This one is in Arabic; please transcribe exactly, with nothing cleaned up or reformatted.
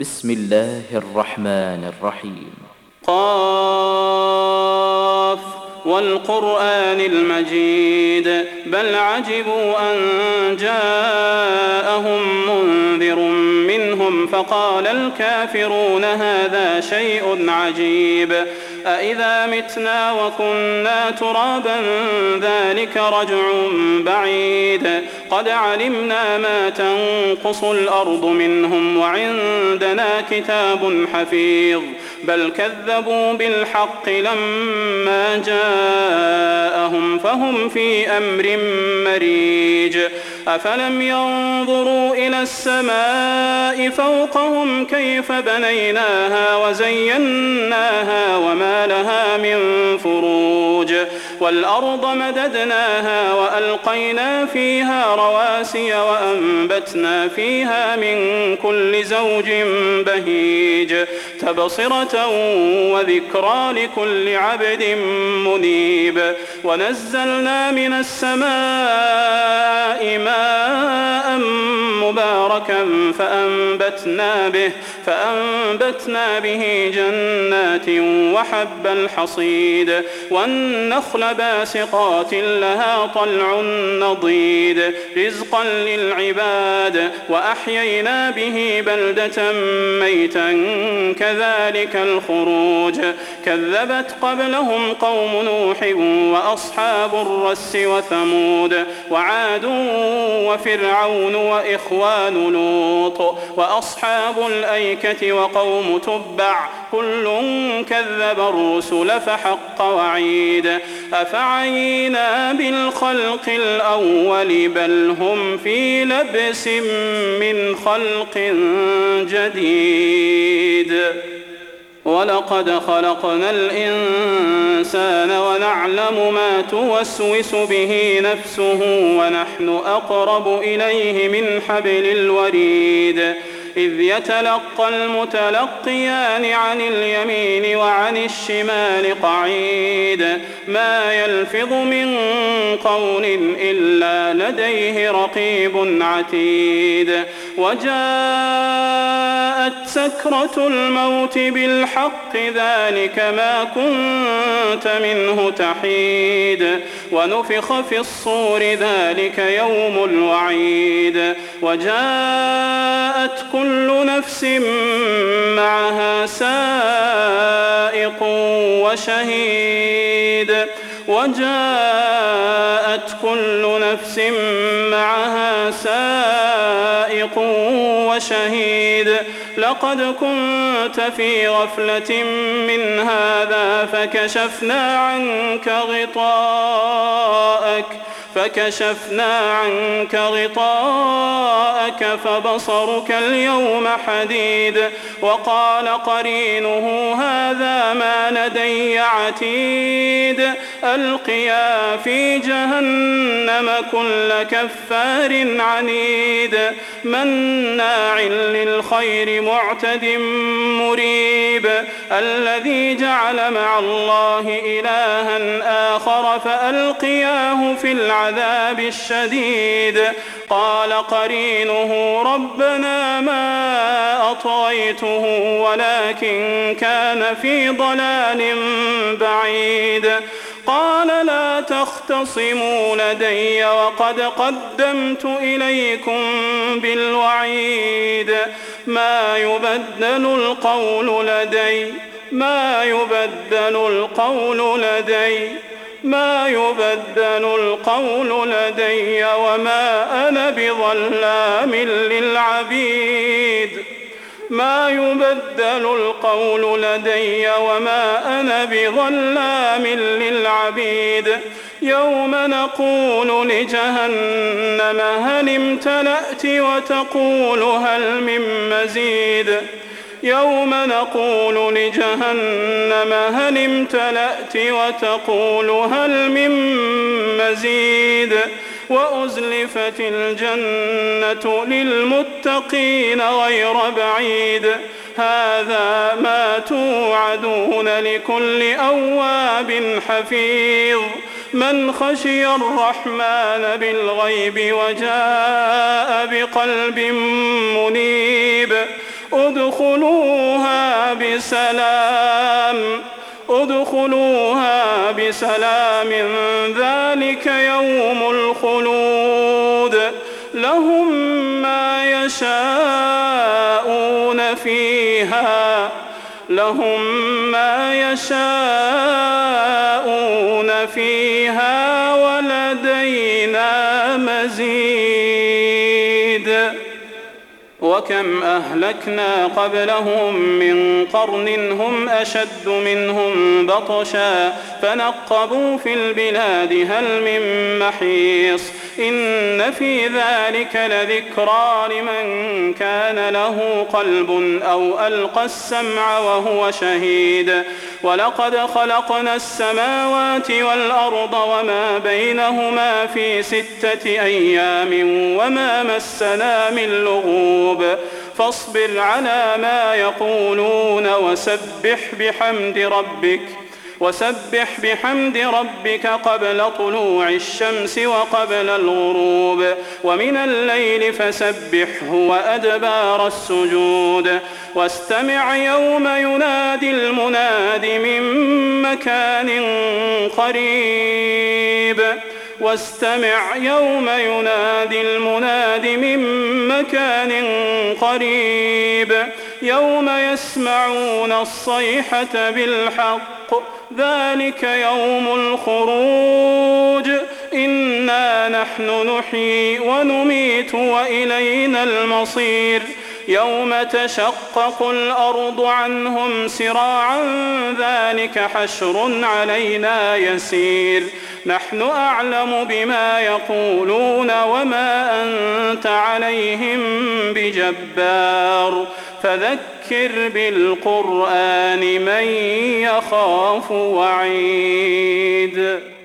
بسم الله الرحمن الرحيم. قاف والقرآن المجيد بل عجبوا أن جاءهم منذر منهم فقال الكافرون هذا شيء عجيب أإذا متنا وكنا ترابا ذلك رجع بعيد قد علمنا ما تنقص الأرض منهم وعندنا كتاب حفيظ بل كذبوا بالحق لما جاءهم فهم في أمر مريج أفلم ينظروا إلى السماء فوقهم كيف بنيناها وزيناها وما لها من فروج والأرض مددناها وألقينا فيها رواسي وأنبتنا فيها من كل زوج بهيج تبصرة وذكرى لكل عبد منيب ونزلنا من السماء ماء مباركا فأنبتنا به فأنبتنا به جنات وحب الحصيد والنخل باسقات لها طلع نضيد رزقا للعباد وأحيينا به بلدة ميتا كذلك الخروج كذبت قبلهم قوم نوح وأصحاب الرس وثمود وعاد وفرعون وإخوان لوط وأصحاب الأيكة وقوم تبع كل كذب الرسل فحق وعيد أفعينا بالخلق الأول بل هم في لبس من خلق جديد ولقد خلقنا الإنسان ونعلم ما توسوس به نفسه ونحن أقرب إليه من حبل الوريد إذ يتلقى المتلقيان عن اليمين وعن الشمال قعيد ما يلفظ من قول إلا لديه رقيب عتيد وجاءت سكرة الموت بالحق ذلك ما كنت منه تحيد ونفخ في الصور ذلك يوم الوعيد وجاءت كل نفس معها سائق وشهيد وجاءت كل نفس معها سائق وشهيد لقد كنت في غفلة من هذا فكشفنا عنك غطاءك فكشفنا عنك غطاءك فبصرك اليوم حديد وقال قرينه هذا ما لدي عتيد ألقيا في جهنم كل كفار عنيد مناع للخير معتد مريب الذي جعل مع الله إلها آخر فألقياه في العذاب الشديد قال قرينه ربنا ما أطغيته ولكن كان في ضلال بعيد قال لا تختصموا لدي وقد قدمت إليكم بالوعيد ما يبدل القول لدي ما يبدل القول لدي ما يبدل القول لدي وما أنا بظلام للعبيد ما يبدل القول لدي وما أنا بظلام للعبيد يوم نقول لجهنم هل امتلأت وتقول هل من مزيد يوم نقول لجهنم هل امتلأت وتقول هل من مزيد وأزلفت الجنة للمتقين غير بعيد هذا ما توعدون لكل أواب حفيظ من خشي الرحمن بالغيب وجاء بقلب منيب ادخلوها بسلام ادخلوها بسلام ذلك يوم الخلود لهم ما يشاءون فيها لهم ما يشاءون فيها ولدينا مزيد. وكم أهلكنا قبلهم من قرن هم أشد منهم بطشا فنقبوا في البلاد هل من محيص إن في ذلك لذكرى لمن كان له قلب أو ألقى السمع وهو شهيد. ولقد خلقنا السماوات والأرض وما بينهما في ستة أيام وما مسنا من لغوب فاصبر على ما يقولون وسبح بحمد ربك وسبح بحمد ربك قبل طلوع الشمس وقبل الغروب ومن الليل فسبحه وأدبار السجود واستمع يوم ينادي المناد من مكان قريب واستمع يوم ينادي المناد من مكان قريب يوم يسمعون الصيحة بالحق ذلك يوم الخروج إنا نحن نحيي ونميت وإلينا المصير يوم تشقق الأرض عنهم سراعا ذلك حشر علينا يسير نحن أعلم بما يقولون وما أنت عليهم بجبار فذكر بالقرآن من يخاف وعيد.